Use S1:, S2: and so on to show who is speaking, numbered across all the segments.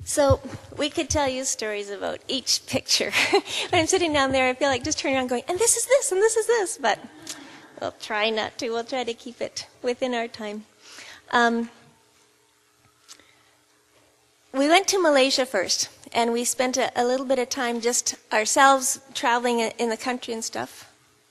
S1: So we could tell you stories about each picture. When I'm sitting down there, I feel like just turning around going, and this is this, and this is this. But we'll try not to. We'll try to keep it within our time. We went to Malaysia first, and we spent a little bit of time just ourselves traveling in the country and stuff.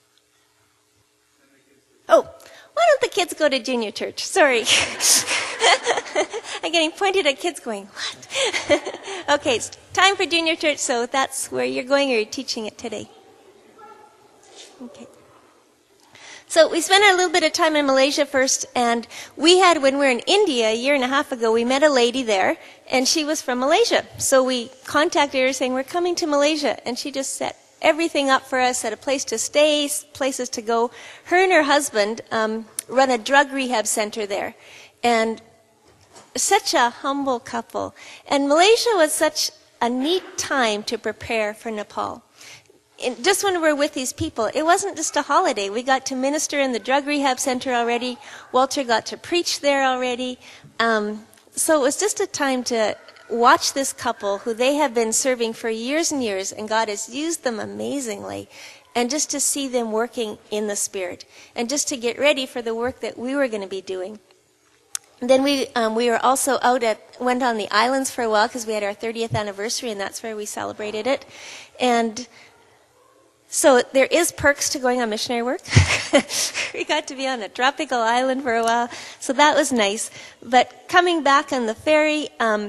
S1: Oh, why don't the kids go to junior church? Sorry. I'm getting pointed at kids going, what? Okay, it's time for junior church, so that's where you're going or you're teaching it today. Okay. So we spent a little bit of time in Malaysia first, and when we were in India a year and a half ago, we met a lady there, and she was from Malaysia. So we contacted her saying, we're coming to Malaysia, and she just set everything up for us, at a place to stay, places to go. Her and her husband run a drug rehab center there, and such a humble couple. And Malaysia was such a neat time to prepare for Nepal. Just when we were with these people, it wasn't just a holiday. We got to minister in the drug rehab center already. Walter got to preach there already. So it was just a time to watch this couple who they have been serving for years and years, and God has used them amazingly. And just to see them working in the Spirit, and just to get ready for the work that we were going to be doing. Then we were also went on the islands for a while because we had our 30th anniversary, and that's where we celebrated it. And so there is perks to going on missionary work. We got to be on a tropical island for a while, so that was nice. But coming back on the ferry,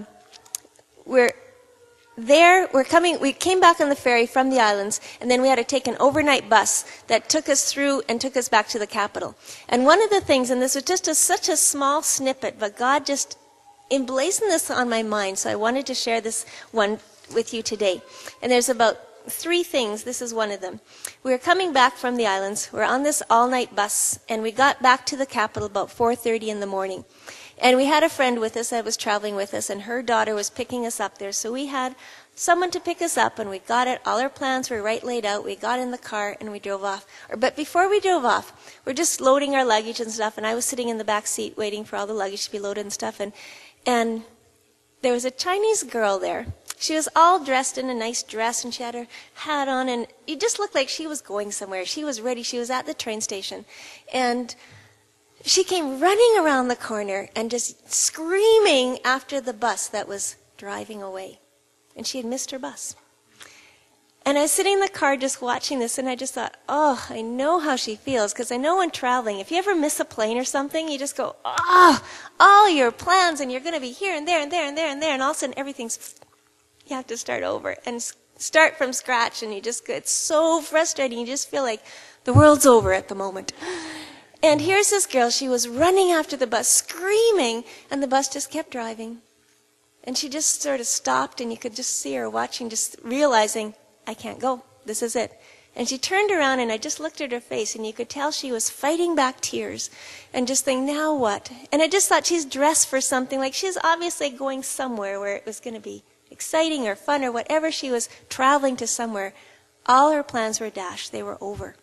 S1: we came back on the ferry from the islands, and then we had to take an overnight bus that took us through and took us back to the capital. And one of the things, and this was just such a small snippet, but God just emblazoned this on my mind, so I wanted to share this one with you today. And there's about 3 things. This is one of them. We were coming back from the islands. We're on this all-night bus, and we got back to the capital about 4:30 in the morning. And we had a friend with us that was traveling with us, and her daughter was picking us up there. So we had someone to pick us up, and we got it. All our plans were right laid out. We got in the car, and we drove off. But before we drove off, we're just loading our luggage and stuff, and I was sitting in the back seat waiting for all the luggage to be loaded and stuff. And there was a Chinese girl there. She was all dressed in a nice dress, and she had her hat on, and it just looked like she was going somewhere. She was ready. She was at the train station. And she came running around the corner and just screaming after the bus that was driving away. And she had missed her bus. And I was sitting in the car just watching this, and I just thought, oh, I know how she feels. Because I know when traveling, if you ever miss a plane or something, you just go, oh, all your plans, and you're going to be here and there and there and there and there, and all of a sudden you have to start over and start from scratch, and it's so frustrating. You just feel like the world's over at the moment. And here's this girl, she was running after the bus, screaming, and the bus just kept driving. And she just sort of stopped, and you could just see her watching, just realizing, I can't go, this is it. And she turned around, and I just looked at her face, and you could tell she was fighting back tears, and just thinking, now what? And I just thought she's dressed for something, like she's obviously going somewhere where it was going to be exciting or fun or whatever. She was traveling to somewhere. All her plans were dashed, they were over.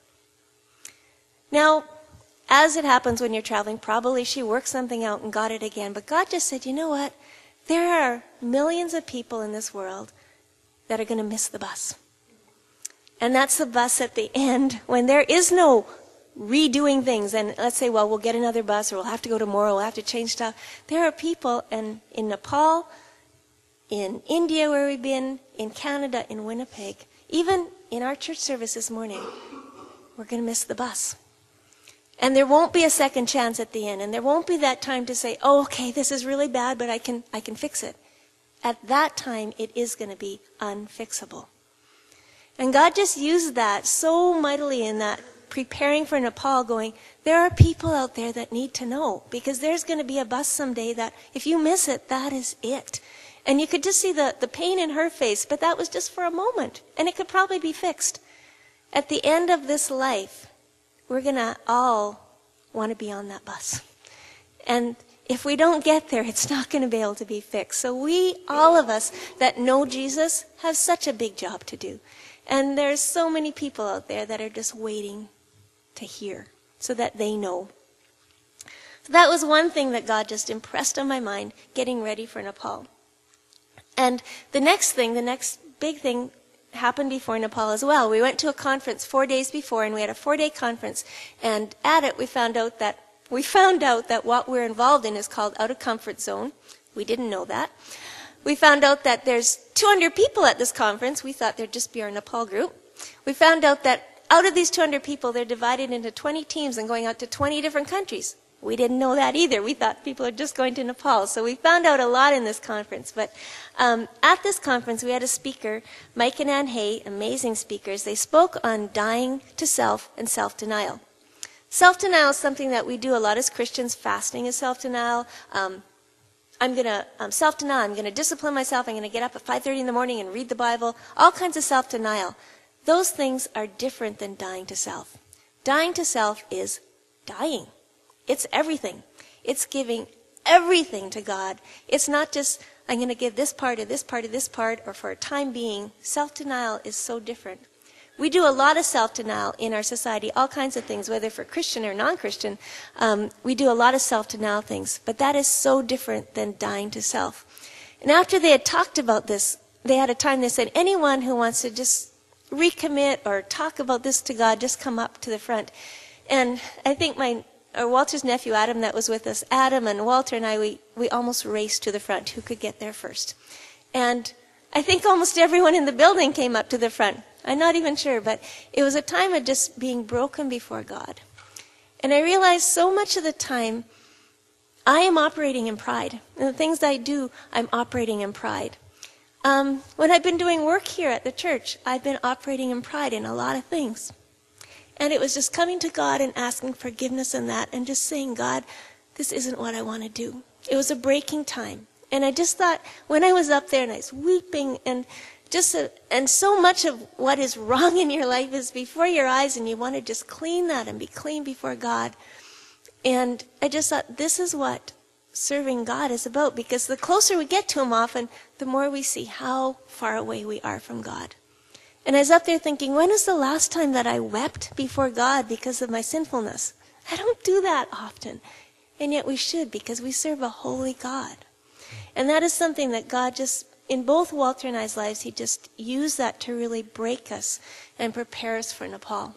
S1: Now, as it happens when you're traveling, probably she worked something out and got it again. But God just said, you know what? There are millions of people in this world that are going to miss the bus. And that's the bus at the end when there is no redoing things. And let's say, well, we'll get another bus, or we'll have to go tomorrow, we'll have to change stuff. There are people in Nepal, in India where we've been, in Canada, in Winnipeg, even in our church service this morning, we're going to miss the bus. And there won't be a second chance at the end. And there won't be that time to say, oh, okay, this is really bad, but I can fix it. At that time, it is going to be unfixable. And God just used that so mightily in that preparing for Nepal, going, there are people out there that need to know. Because there's going to be a bus someday that if you miss it, that is it. And you could just see the pain in her face, but that was just for a moment. And it could probably be fixed. At the end of this life, we're going to all want to be on that bus. And if we don't get there, it's not going to be able to be fixed. So all of us that know Jesus, have such a big job to do. And there's so many people out there that are just waiting to hear so that they know. So that was one thing that God just impressed on my mind, getting ready for Nepal. And And the next big thing happened before Nepal as well. We went to a conference 4 days before, and we had a 4-day conference. And at it, we found out that what we're involved in is called out of comfort zone. We didn't know that. We found out that there's 200 people at this conference. We thought there'd just be our Nepal group. We found out that out of these 200 people, they're divided into 20 teams and going out to 20 different countries. We didn't know that either. We thought people are just going to Nepal. So we found out a lot in this conference. But at this conference, we had a speaker, Mike and Ann Hay, amazing speakers. They spoke on dying to self and self-denial. Self-denial is something that we do a lot as Christians. Fasting is self-denial. I'm going to self-denial. I'm going to discipline myself. I'm going to get up at 5:30 in the morning and read the Bible. All kinds of self-denial. Those things are different than dying to self. Dying to self is dying. It's everything. It's giving everything to God. It's not just, I'm going to give this part or this part or this part, or for a time being. Self-denial is so different. We do a lot of self-denial in our society, all kinds of things, whether for Christian or non-Christian. We do a lot of self-denial things, but that is so different than dying to self. And after they had talked about this, they had a time, they said, anyone who wants to just recommit or talk about this to God, just come up to the front. And I think Walter's nephew, Adam, that was with us, Adam and Walter and I, we almost raced to the front. Who could get there first? And I think almost everyone in the building came up to the front. I'm not even sure, but it was a time of just being broken before God. And I realized so much of the time, I am operating in pride. And the things I do, I'm operating in pride. When I've been doing work here at the church, I've been operating in pride in a lot of things. And it was just coming to God and asking forgiveness in that and just saying, God, this isn't what I want to do. It was a breaking time. And I just thought, when I was up there and I was weeping and and so much of what is wrong in your life is before your eyes, and you want to just clean that and be clean before God. And I just thought, this is what serving God is about, because the closer we get to Him often, the more we see how far away we are from God. And I was up there thinking, when is the last time that I wept before God because of my sinfulness? I don't do that often. And yet we should, because we serve a holy God. And that is something that God just, in both Walter and I's lives, He just used that to really break us and prepare us for Nepal.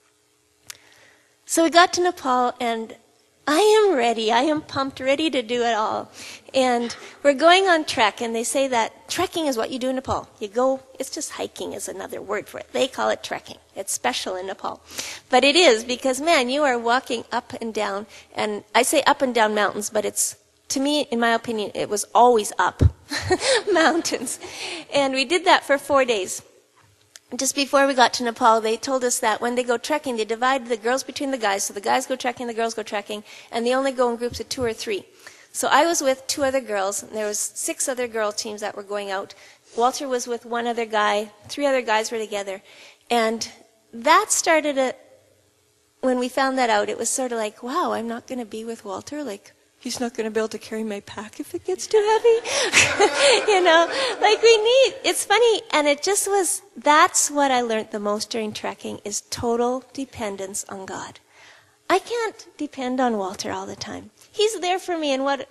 S1: So we got to Nepal, and I am ready. I am pumped, ready to do it all. And we're going on trek, and they say that trekking is what you do in Nepal. You go, it's just hiking is another word for it. They call it trekking. It's special in Nepal. But it is, because, man, you are walking up and down, and I say up and down mountains, but it's, to me, in my opinion, it was always up mountains. And we did that for 4 days. Just before we got to Nepal, they told us that when they go trekking, they divide the girls between the guys. So the guys go trekking, the girls go trekking, and they only go in groups of 2 or 3. So I was with 2 other girls, and there was 6 other girl teams that were going out. Walter was with 1 other guy. 3 other guys were together. And that started when we found that out, it was sort of like, wow, I'm not going to be with Walter. Like, he's not going to be able to carry my pack if it gets too heavy. You know, like it's funny. And it just was, that's what I learned the most during trekking, is total dependence on God. I can't depend on Walter all the time. He's there for me, and what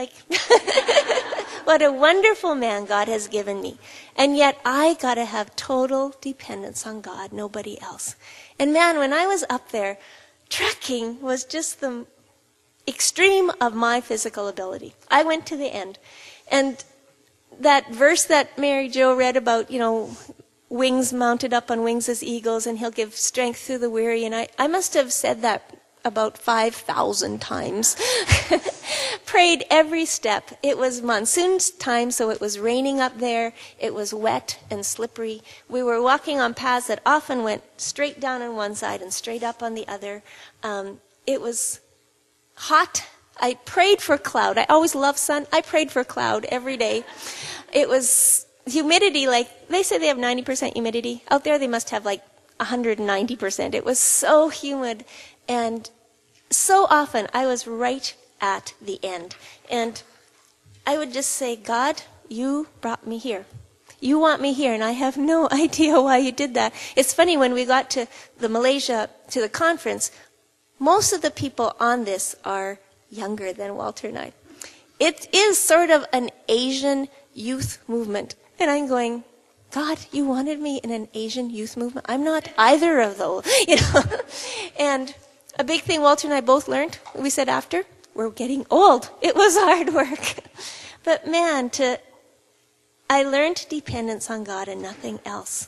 S1: a wonderful man God has given me. And yet I got to have total dependence on God, nobody else. And man, when I was up there, trekking was just the extreme of my physical ability. I went to the end. And that verse that Mary Jo read about, you know, wings mounted up on wings as eagles, and He'll give strength to the weary. And I must have said that about 5,000 times. Prayed every step. It was monsoon time, so it was raining up there. It was wet and slippery. We were walking on paths that often went straight down on one side and straight up on the other. It was hot. I prayed for cloud. I always love sun. I prayed for cloud every day. It was humidity, like they say they have 90% humidity. Out there they must have like 190%. It was so humid, and so often I was right at the end. And I would just say, God, you brought me here. You want me here, and I have no idea why you did that. It's funny, when we got to Malaysia, to the conference, most of the people on this are younger than Walter and I. It is sort of an Asian youth movement. And I'm going, God, you wanted me in an Asian youth movement? I'm not either of those, And a big thing Walter and I both learned, we said after, we're getting old. It was hard work. But man, I learned dependence on God and nothing else.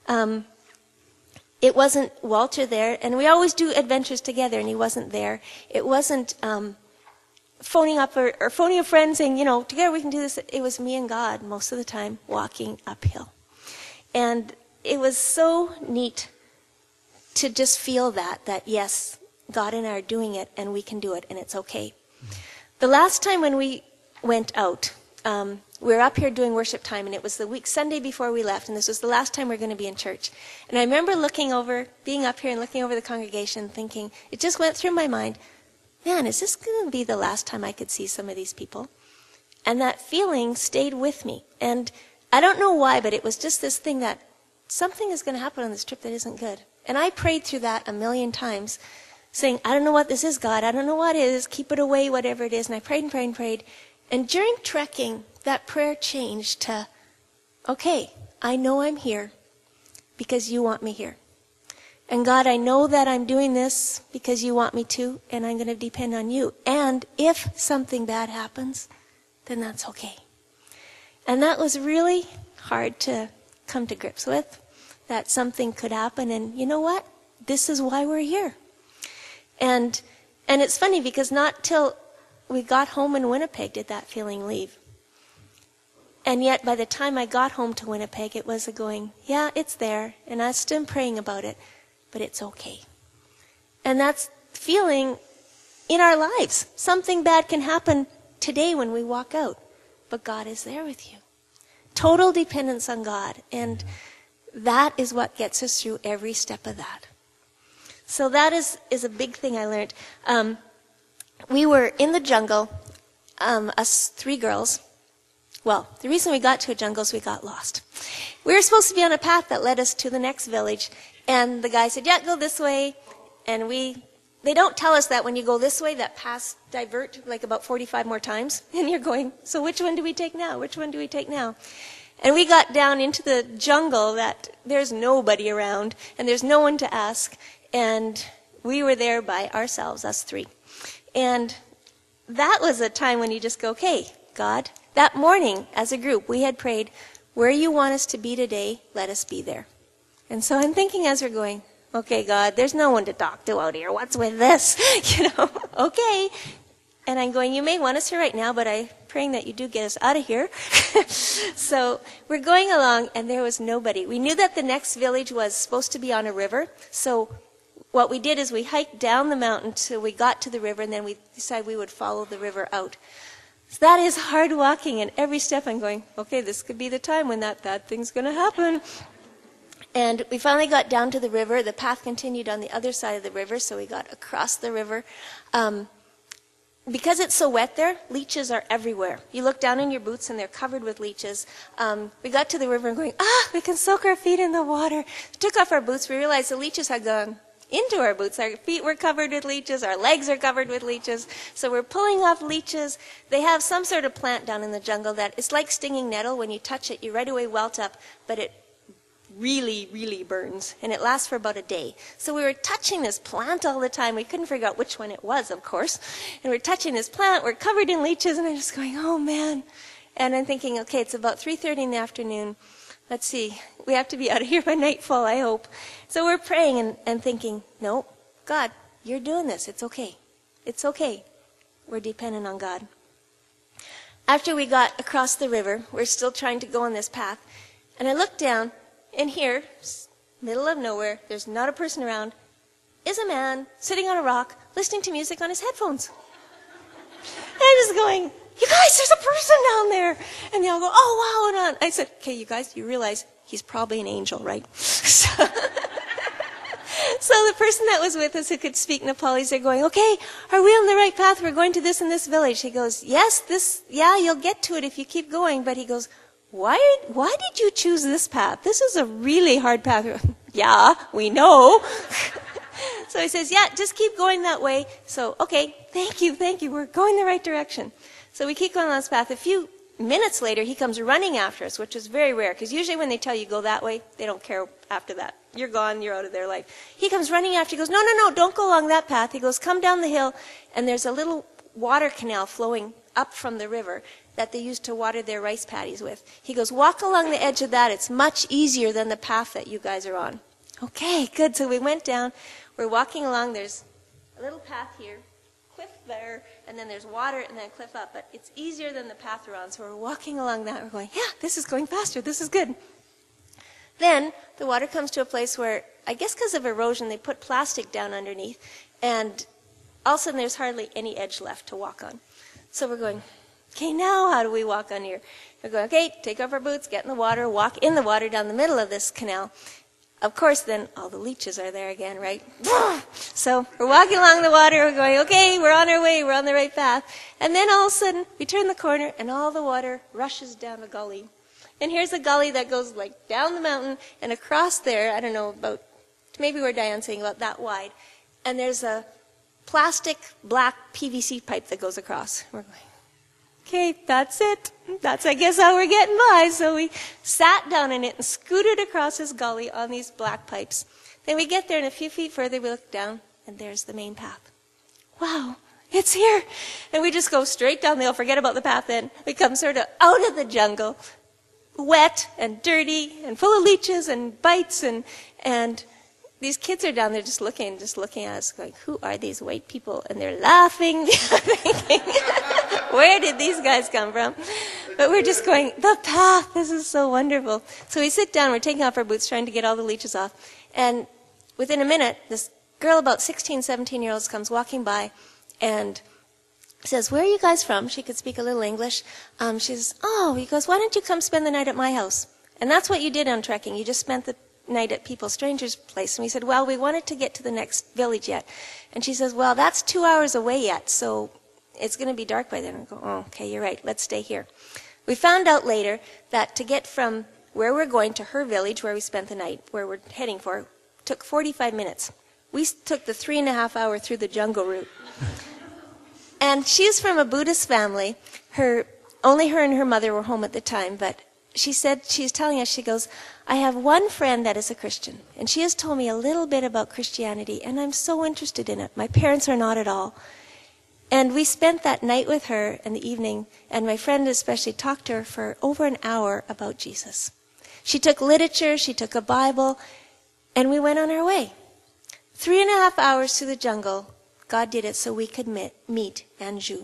S1: It wasn't Walter there, and we always do adventures together, and he wasn't there. It wasn't phoning up or phoning a friend saying, together we can do this. It was me and God most of the time walking uphill. And it was so neat to just feel that yes, God and I are doing it, and we can do it, and it's okay. The last time when we went out, we were up here doing worship time, and it was the Sunday before we left, and this was the last time we were going to be in church. And I remember being up here and looking over the congregation, thinking, it just went through my mind, man, is this going to be the last time I could see some of these people? And that feeling stayed with me. And I don't know why, but it was just this thing that something is going to happen on this trip that isn't good. And I prayed through that 1,000,000 times, saying, I don't know what this is, God. I don't know what it is. Keep it away, whatever it is. And I prayed and prayed and prayed. And during trekking, that prayer changed to, okay, I know I'm here because you want me here. And God, I know that I'm doing this because you want me to, and I'm going to depend on you. And if something bad happens, then that's okay. And that was really hard to come to grips with, that something could happen. And you know what? This is why we're here. And it's funny because not till we got home in Winnipeg did that feeling leave. And yet by the time I got home to Winnipeg, it was going, yeah, it's there, and I'm still praying about it, but it's okay. And that's feeling in our lives. Something bad can happen today when we walk out, but God is there with you. Total dependence on God, and that is what gets us through every step of that. So that is a big thing I learned. We were in the jungle, us 3 girls. Well, the reason we got to a jungle is we got lost. We were supposed to be on a path that led us to the next village, and the guy said, yeah, go this way. And they don't tell us that when you go this way, that paths divert like about 45 more times. And you're going, so which one do we take now? Which one do we take now? And we got down into the jungle that there's nobody around, and there's no one to ask. And we were there by ourselves, us 3. And that was a time when you just go, okay, God, that morning as a group, we had prayed, where you want us to be today, let us be there. And so I'm thinking as we're going, okay, God, there's no one to talk to out here. What's with this? Okay. And I'm going, you may want us here right now, but I'm praying that you do get us out of here. So we're going along, and there was nobody. We knew that the next village was supposed to be on a river, so what we did is we hiked down the mountain till we got to the river, and then we decided we would follow the river out. So that is hard walking, and every step I'm going, okay, this could be the time when that bad thing's going to happen. And we finally got down to the river. The path continued on the other side of the river, so we got across the river. Because it's so wet there, leeches are everywhere. You look down in your boots, and they're covered with leeches. We got to the river and going, we can soak our feet in the water. We took off our boots. We realized the leeches had gone into our boots. Our feet were covered with leeches. Our legs are covered with leeches. So we're pulling off leeches. They have some sort of plant down in the jungle that it's like stinging nettle. When you touch it, you right away welt up, but it really, really burns, and it lasts for about a day. So we were touching this plant all the time. We couldn't figure out which one it was, of course. And we're touching this plant. We're covered in leeches, and I'm just going, oh, man. And I'm thinking, okay, it's about 3:30 in the afternoon. Let's see. We have to be out of here by nightfall, I hope. So we're praying and thinking, no, God, you're doing this. It's okay. It's okay. We're dependent on God. After we got across the river, we're still trying to go on this path. And I looked down, and here, middle of nowhere, there's not a person around, is a man sitting on a rock listening to music on his headphones. And I'm just going, you guys, there's a person down there. And they all go, oh, wow. And I said, okay, you guys, you realize he's probably an angel, right? So the person that was with us who could speak Nepalese, they're going, okay, are we on the right path? We're going to this and this village. He goes, yes, you'll get to it if you keep going. But he goes, why did you choose this path? This is a really hard path. Yeah, we know. So he says, yeah, just keep going that way. So, okay, thank you. We're going the right direction. So we keep going on this path. A few minutes later, he comes running after us, which is very rare, because usually when they tell you go that way, they don't care after that. You're gone, you're out of their life. He comes running after, he goes, no, no, no, don't go along that path. He goes, come down the hill, and there's a little water canal flowing up from the river that they used to water their rice paddies with. He goes, walk along the edge of that. It's much easier than the path that you guys are on. Okay, good. So we went down. We're walking along. There's a little path here, cliff there, and then there's water and then a cliff up. But it's easier than the path we're on. So we're walking along that. We're going, yeah, this is going faster. This is good. Then the water comes to a place where, I guess because of erosion, they put plastic down underneath. And all of a sudden there's hardly any edge left to walk on. So we're going, okay, now how do we walk on here? We're going, okay, take off our boots, get in the water, walk in the water down the middle of this canal. Of course, then all the leeches are there again, right? So we're walking along the water, we're going, okay, we're on our way, we're on the right path. And then all of a sudden, we turn the corner, and all the water rushes down a gully. And here's a gully that goes like down the mountain and across there, I don't know, about, maybe we're saying about that wide. And there's a plastic black PVC pipe that goes across. We're going, okay, that's it. That's, I guess, how we're getting by. So we sat down in it and scooted across this gully on these black pipes. Then we get there, and a few feet further, we look down, and there's the main path. Wow, it's here. And we just go straight down the hill, forget about the path then. We come sort of out of the jungle, wet and dirty and full of leeches and bites, and these kids are down there just looking at us going, who are these white people? And they're laughing. Thinking, where did these guys come from? But we're just going, the path, this is so wonderful. So we sit down, we're taking off our boots, trying to get all the leeches off. And within a minute, this girl, about 16, 17-year-olds, comes walking by and says, where are you guys from? She could speak a little English. She says, he goes, why don't you come spend the night at my house? And that's what you did on trekking. You just spent the night at strangers' place. And we said, well, we wanted to get to the next village yet. And she says, well, that's 2 hours away yet, so it's going to be dark by then. And I go, oh, okay, you're right. Let's stay here. We found out later that to get from where we're going to her village, where we spent the night, where we're heading for, took 45 minutes. We took the 3.5 hour through the jungle route. And she's from a Buddhist family. Only her and her mother were home at the time, but she said, she's telling us, she goes, I have one friend that is a Christian, and she has told me a little bit about Christianity, and I'm so interested in it. My parents are not at all. And we spent that night with her in the evening, and my friend especially talked to her for over an hour about Jesus. She took literature, she took a Bible, and we went on our way. 3.5 hours through the jungle, God did it so we could meet Anju.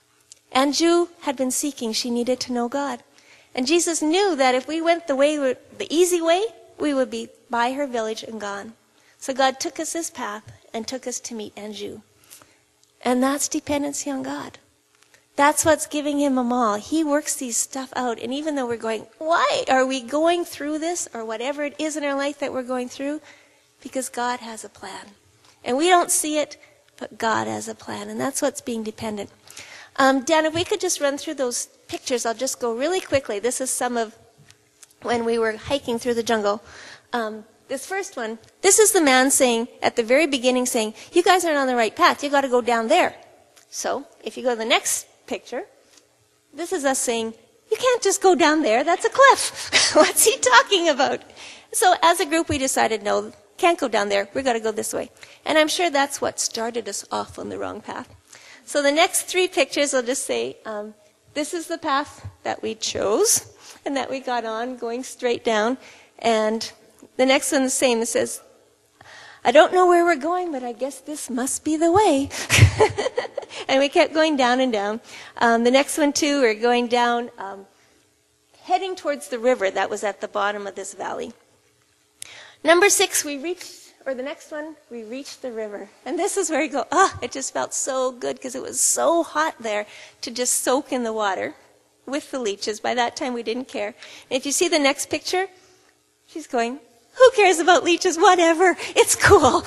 S1: Anju had been seeking, she needed to know God. And Jesus knew that if we went the easy way, we would be by her village and gone. So God took us this path and took us to meet Anju. And that's dependency on God. That's what's giving him a all. He works these stuff out. And even though we're going, why are we going through this, or whatever it is in our life that we're going through? Because God has a plan. And we don't see it, but God has a plan. And that's what's being dependent. Dan, if we could just run through those pictures, I'll just go really quickly. This is some of when we were hiking through the jungle. This first one, this is the man saying, at the very beginning saying, you guys aren't on the right path. You got to go down there. So, if you go to the next picture, this is us saying, you can't just go down there. That's a cliff. What's he talking about? So, as a group, we decided, no, can't go down there. We've got to go this way. And I'm sure that's what started us off on the wrong path. So the next 3 pictures, I'll just say, this is the path that we chose and that we got on, going straight down. And the next one is the same. It says, I don't know where we're going, but I guess this must be the way. And we kept going down and down. The next one, too, we're going down, heading towards the river that was at the bottom of this valley. Number 6, the next one, we reached the river. And this is where you go, it just felt so good because it was so hot there to just soak in the water with the leeches. By that time, we didn't care. And if you see the next picture, she's going, who cares about leeches? Whatever. It's cool.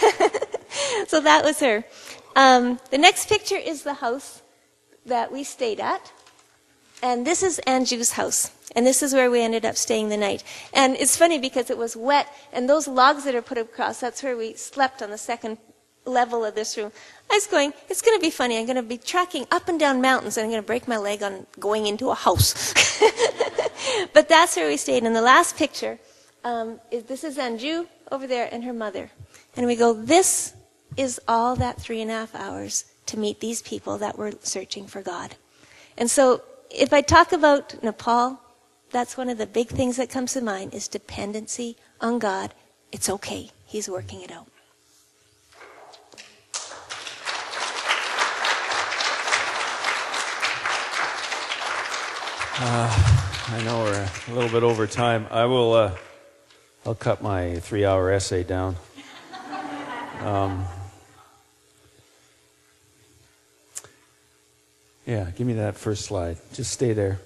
S1: So that was her. The next picture is the house that we stayed at. And this is Anju's house. And this is where we ended up staying the night. And it's funny because it was wet, and those logs that are put across, that's where we slept on the second level of this room. I was going, it's going to be funny. I'm going to be trekking up and down mountains, and I'm going to break my leg on going into a house. But that's where we stayed. And the last picture, this is Anju over there and her mother. And we go, this is all that 3.5 hours to meet these people that were searching for God. And so if I talk about Nepal, that's one of the big things that comes to mind is dependency on God. It's okay. He's working it out.
S2: I know we're a little bit over time. I'll cut my 3-hour essay down. Yeah, give me that first slide. Just stay there.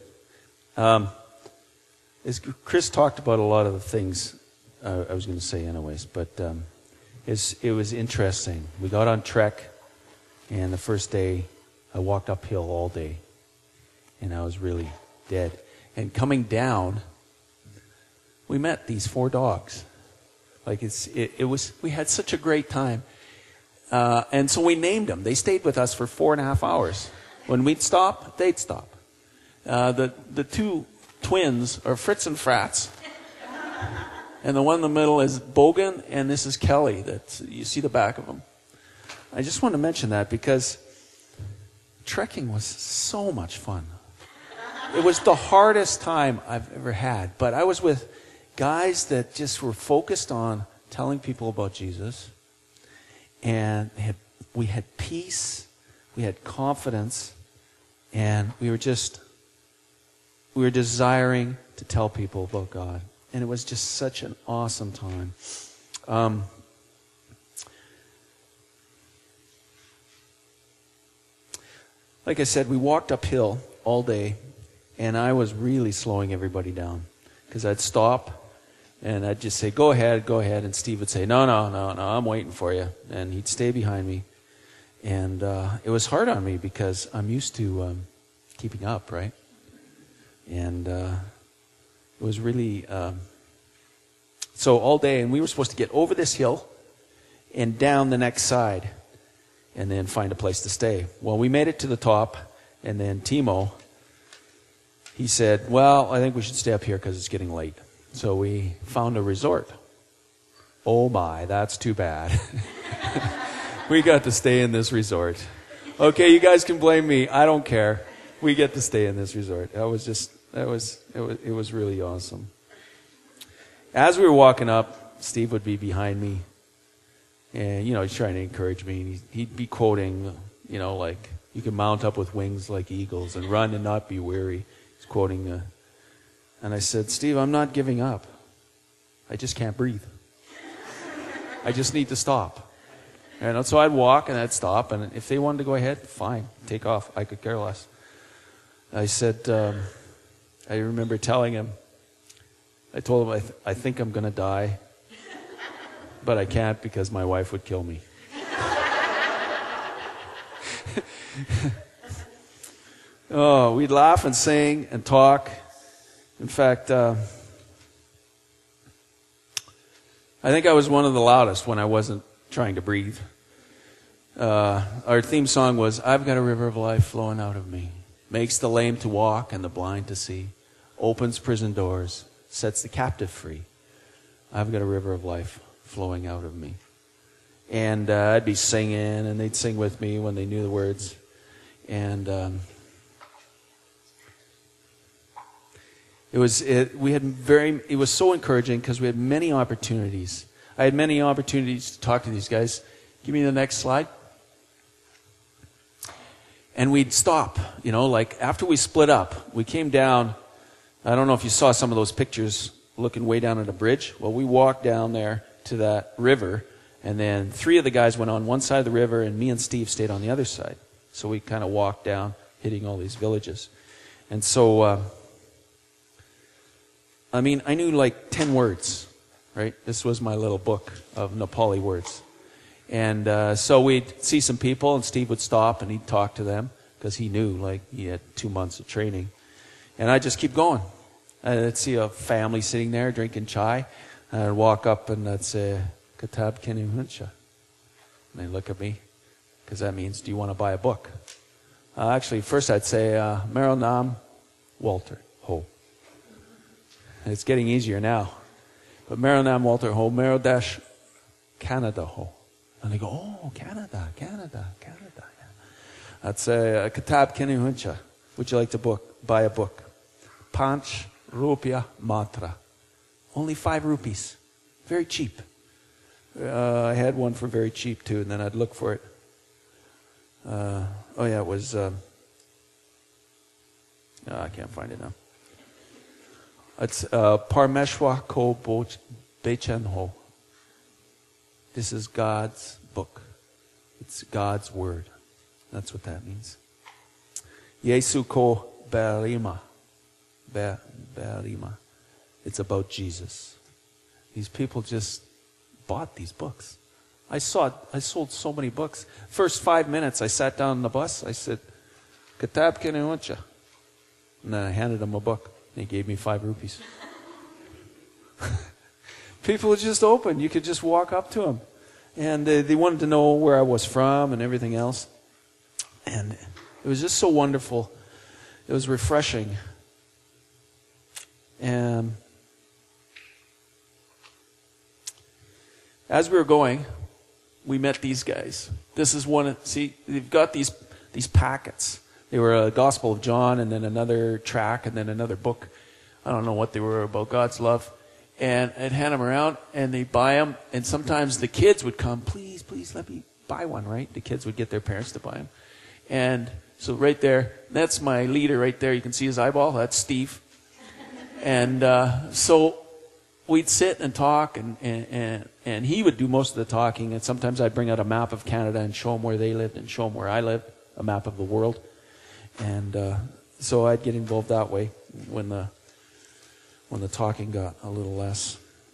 S2: As Chris talked about a lot of the things I was going to say anyways, but it was interesting. We got on trek, and the first day I walked uphill all day, and I was really dead. And coming down, we met these 4 dogs. Like we had such a great time. And so we named them. They stayed with us for 4.5 hours. When we'd stop, they'd stop. The 2 twins are Fritz and Frats. And the one in the middle is Bogan, and this is Kelly. You see the back of them. I just want to mention that because trekking was so much fun. It was the hardest time I've ever had. But I was with guys that just were focused on telling people about Jesus. And we had peace. We had confidence. And we were desiring to tell people about God. And it was just such an awesome time. Like I said, we walked uphill all day. And I was really slowing everybody down. Because I'd stop and I'd just say, go ahead. And Steve would say, no, I'm waiting for you. And he'd stay behind me. And it was hard on me because I'm used to keeping up, right? And it was really... so all day, and we were supposed to get over this hill and down the next side and then find a place to stay. Well, we made it to the top, and then Timo... he said, well, I think we should stay up here because it's getting late. So we found a resort. Oh my, that's too bad. We got to stay in this resort. Okay, you guys can blame me. I don't care. We get to stay in this resort. It was really awesome. As we were walking up, Steve would be behind me. And, he's trying to encourage me. And he'd be quoting, like, you can mount up with wings like eagles and run and not be weary. Quoting, and I said, Steve, I'm not giving up. I just can't breathe. I just need to stop. And so I'd walk and I'd stop, and if they wanted to go ahead, fine, take off. I could care less. I said, I remember telling him, I told him, I think I'm going to die, but I can't because my wife would kill me. Oh, we'd laugh and sing and talk. In fact, I think I was one of the loudest when I wasn't trying to breathe. Our theme song was, I've got a river of life flowing out of me. Makes the lame to walk and the blind to see. Opens prison doors, sets the captive free. I've got a river of life flowing out of me. And I'd be singing, and they'd sing with me when they knew the words. And... It was so encouraging because we had many opportunities. I had many opportunities to talk to these guys. Give me the next slide. And we'd stop, like after we split up, we came down. I don't know if you saw some of those pictures looking way down at a bridge. Well, we walked down there to that river, and then 3 of the guys went on one side of the river, and me and Steve stayed on the other side. So we kind of walked down, hitting all these villages. And so... I knew like 10 words, right? This was my little book of Nepali words. And so we'd see some people, and Steve would stop, and he'd talk to them, because he knew, like, he had 2 months of training. And I'd just keep going. I'd see a family sitting there drinking chai, and I'd walk up, and I'd say, Katab Keni Huncha. And they look at me, because that means, do you want to buy a book? Actually, first I'd say, Meryl Nam Walter Ho. And it's getting easier now. But Meryl Nam Walter Ho, Meryl Dash Canada Ho. And they go, oh, Canada. Yeah. I'd say, Kitab Kini Huncha. Would you like to buy a book? Panch Rupia Matra. Only 5 rupees. Very cheap. I had one for very cheap too, and then I'd look for it. It was, I can't find it now. It's Parmeshwar Ko Bechen Ho. This is God's book. It's God's word. That's what that means. Yesu Ko Barima. Barima. It's about Jesus. These people just bought these books. I sold so many books. First 5 minutes, I sat down on the bus. I said, Kitab Kini Huncha. And then I handed them a book. They gave me 5 rupees. People were just open. You could just walk up to them. And they wanted to know where I was from and everything else. And it was just so wonderful. It was refreshing. And as we were going, we met these guys. This is one. See, they've got these packets. They were a Gospel of John, and then another track, and then another book. I don't know what they were about God's love. And I'd hand them around, and they'd buy them. And sometimes the kids would come, please, let me buy one, right? The kids would get their parents to buy them. And so right there, that's my leader right there. You can see his eyeball. That's Steve. And so we'd sit and talk, and he would do most of the talking. And sometimes I'd bring out a map of Canada and show him where they lived and show him where I lived, a map of the world. And so I'd get involved that way when the talking got a little less.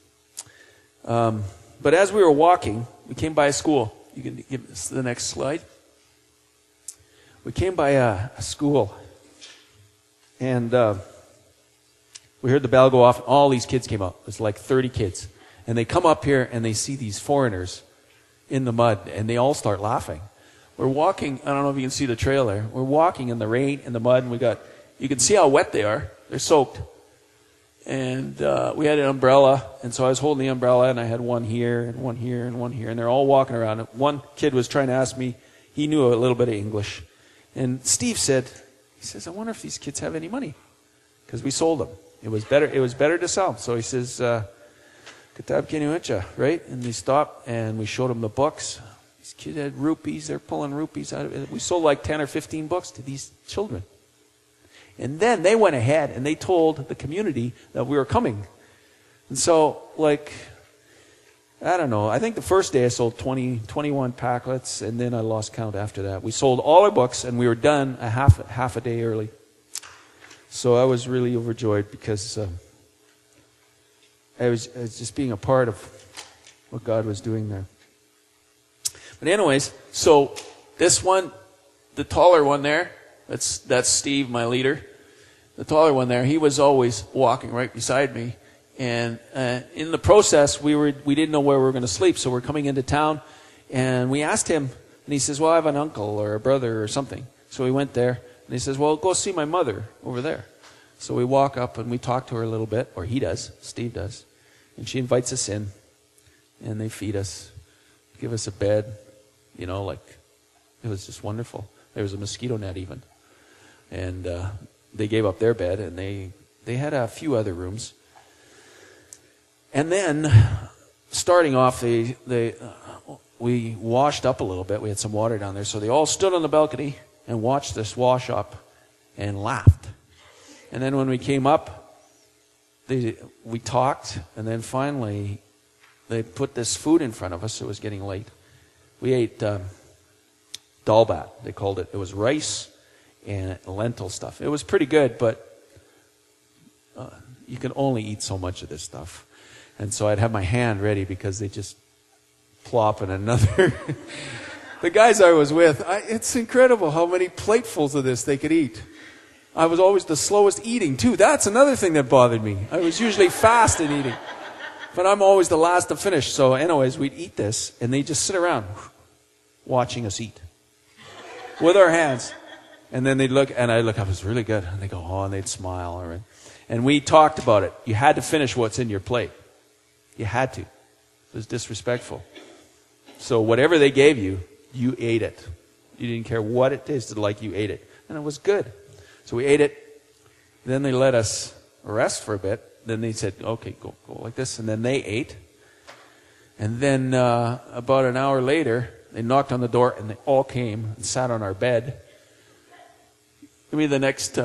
S2: But as we were walking, we came by a school. You can give us the next slide. We came by a school, and we heard the bell go off, and all these kids came up. There's like 30 kids. And they come up here, and they see these foreigners in the mud, and they all start laughing. We're walking, I don't know if you can see the trail there. We're walking in the rain and the mud, and you can see how wet they are. They're soaked. And we had an umbrella, and so I was holding the umbrella, and I had one here, and one here, and one here, and they're all walking around. And one kid was trying to ask me, he knew a little bit of English. And Steve says, I wonder if these kids have any money. Because we sold them. It was better to sell them. So he says, Kitab Kini Huncha, right? And they stopped, and we showed them the books. These kids had rupees. They're pulling rupees out of it. We sold like 10 or 15 books to these children. And then they went ahead, and they told the community that we were coming. And so, I don't know. I think the first day I sold 21 packlets, and then I lost count after that. We sold all our books, and we were done half a day early. So I was really overjoyed because I was just being a part of what God was doing there. But anyways, so this one, the taller one there, that's Steve, my leader. The taller one there, he was always walking right beside me. And in the process, we didn't know where we were going to sleep, so we're coming into town, and we asked him, and he says, well, I have an uncle or a brother or something. So we went there, and he says, well, go see my mother over there. So we walk up, and we talk to her a little bit, or he does, Steve does. And she invites us in, and they feed us, give us a bed, it was just wonderful. There was a mosquito net even. And they gave up their bed, and they had a few other rooms. And then, starting off, we washed up a little bit. We had some water down there. So they all stood on the balcony and watched us wash up and laughed. And then when we came up, we talked. And then finally, they put this food in front of us. It was getting late. We ate dalbat, they called it. It was rice and lentil stuff. It was pretty good, but you can only eat so much of this stuff. And so I'd have my hand ready because they just plop in another. The guys I was with, it's incredible how many platefuls of this they could eat. I was always the slowest eating, too. That's another thing that bothered me. I was usually fast in eating. But I'm always the last to finish. So anyways, we'd eat this, and they just sit around. watching us eat with our hands. And then they'd look, and I'd look up, it's really good. And they go, oh, and they'd smile. All right. And we talked about it. You had to finish what's in your plate. You had to. It was disrespectful. So whatever they gave you, you ate it. You didn't care what it tasted like, you ate it. And it was good. So we ate it. Then they let us rest for a bit. Then they said, okay, go like this. And then they ate. And then about an hour later, they knocked on the door, and they all came and sat on our bed. Give me the next.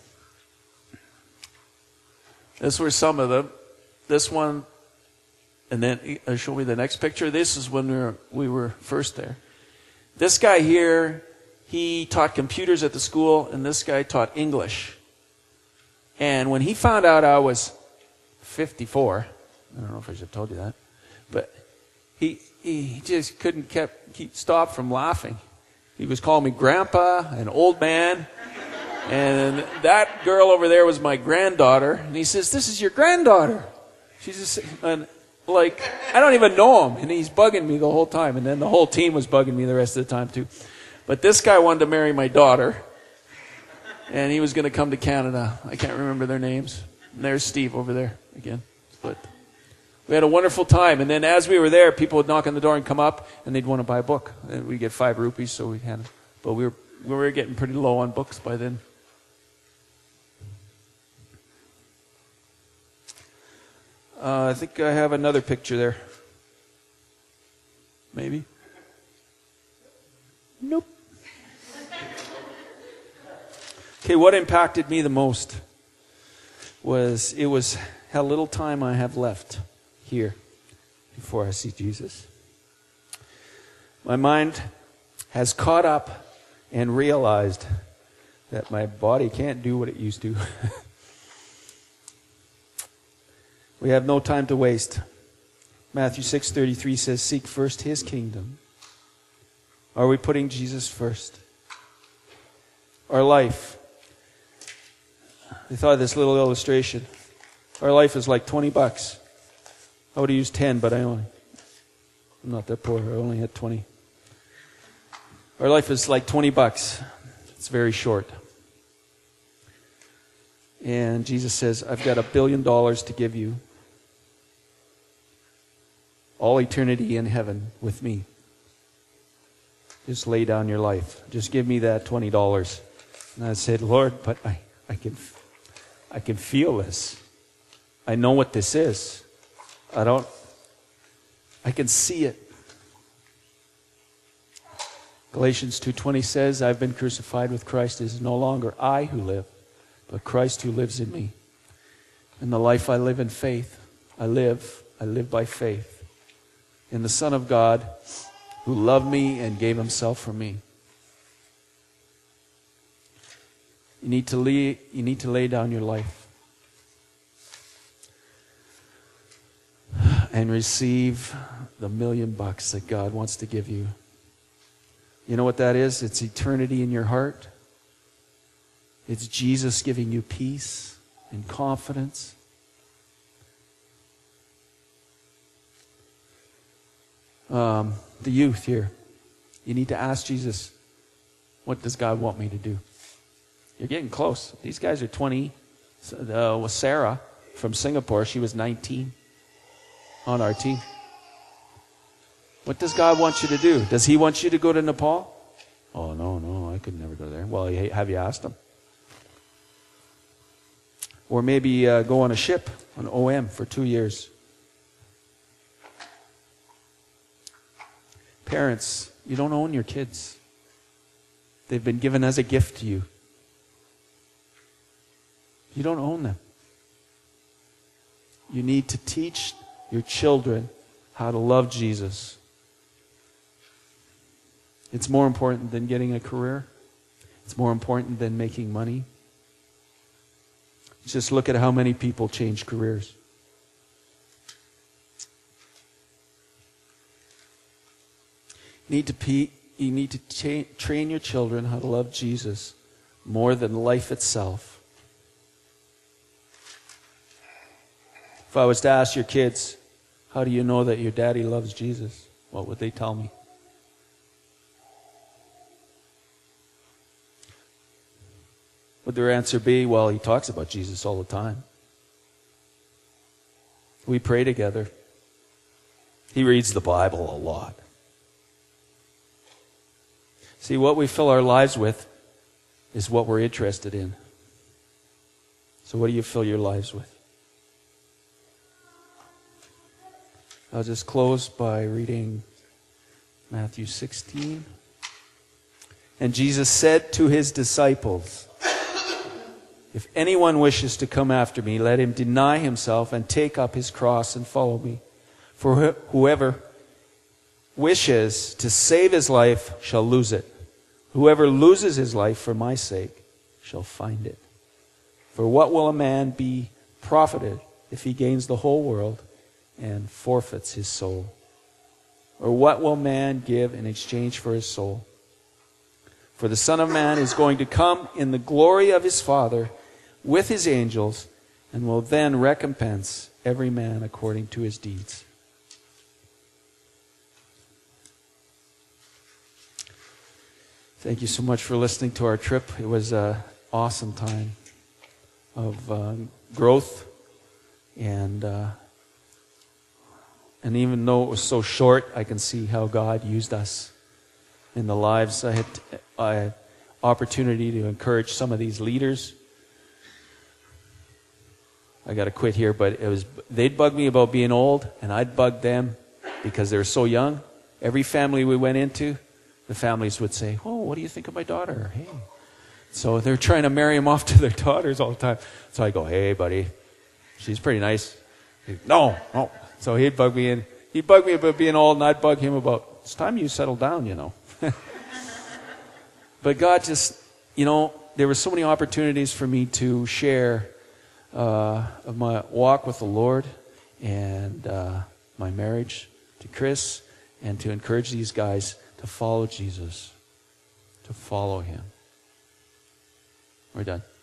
S2: This were some of them. This one, and then show me the next picture. This is when we were first there. This guy here, he taught computers at the school, and this guy taught English. And when he found out I was 54, I don't know if I should have told you that, but he just couldn't stop from laughing. He was calling me grandpa, an old man. And that girl over there was my granddaughter. And he says, this is your granddaughter. She's just, like, I don't even know him. And he's bugging me the whole time. And then the whole team was bugging me the rest of the time too. But this guy wanted to marry my daughter. And he was going to come to Canada. I can't remember their names. And there's Steve over there again. But we had a wonderful time. And then as we were there, people would knock on the door and come up. And they'd want to buy a book. And we'd get 5 rupees. So we had, but we were getting pretty low on books by then. I think I have another picture there. Maybe? Nope. Okay, what impacted me the most was how little time I have left here before I see Jesus. My mind has caught up and realized that my body can't do what it used to. We have no time to waste. Matthew 6:33 says, seek first his kingdom. Are we putting Jesus first? Our life. I thought of this little illustration. Our life is like $20. I would have used 10, but I'm not that poor. I only had 20. Our life is like $20. It's very short. And Jesus says, I've got $1 billion to give you. All eternity in heaven with me. Just lay down your life. Just give me that $20. And I said, Lord, but I can feel this. I know what this is. I can see it. Galatians 2:20 says, I've been crucified with Christ. It is no longer I who live, but Christ who lives in me. And the life I live in faith, I live by faith in the Son of God who loved me and gave himself for me. You need to lay down your life and receive the $1 million that God wants to give you. You know what that is? It's eternity in your heart. It's Jesus giving you peace and confidence. The youth here, you need to ask Jesus, what does God want me to do? You're getting close. These guys are 20. With Sarah from Singapore, she was 19 on our team. What does God want you to do? Does he want you to go to Nepal? Oh, no, I could never go there. Well, have you asked him? Or maybe go on a ship, on OM, for 2 years. Parents, you don't own your kids. They've been given as a gift to you. You don't own them. You need to teach your children how to love Jesus. It's more important than getting a career. It's more important than making money. Just look at how many people change careers. You need to train your children how to love Jesus more than life itself. If I was to ask your kids, how do you know that your daddy loves Jesus? What would they tell me? Would their answer be, well, he talks about Jesus all the time. We pray together. He reads the Bible a lot. See, what we fill our lives with is what we're interested in. So what do you fill your lives with? I'll just close by reading Matthew 16. And Jesus said to his disciples, if anyone wishes to come after me, let him deny himself and take up his cross and follow me. For whoever wishes to save his life shall lose it. Whoever loses his life for my sake shall find it. For what will a man be profited if he gains the whole world and forfeits his soul? Or what will man give in exchange for his soul? For the Son of Man is going to come in the glory of his Father with his angels, and will then recompense every man according to his deeds. Thank you so much for listening to our trip. It was an awesome time of growth, and even though it was so short, I can see how God used us in the lives. I had opportunity to encourage some of these leaders. I got to quit here, but they'd bug me about being old, and I'd bug them because they were so young. Every family we went into, the families would say, "Oh, what do you think of my daughter?" Hey, so they're trying to marry them off to their daughters all the time. So I go, "Hey, buddy, she's pretty nice." No. So he'd bug me about being old, and I'd bug him about, it's time you settle down, you know. But God just, there were so many opportunities for me to share of my walk with the Lord and my marriage to Chris, and to encourage these guys to follow Jesus, to follow him. We're done.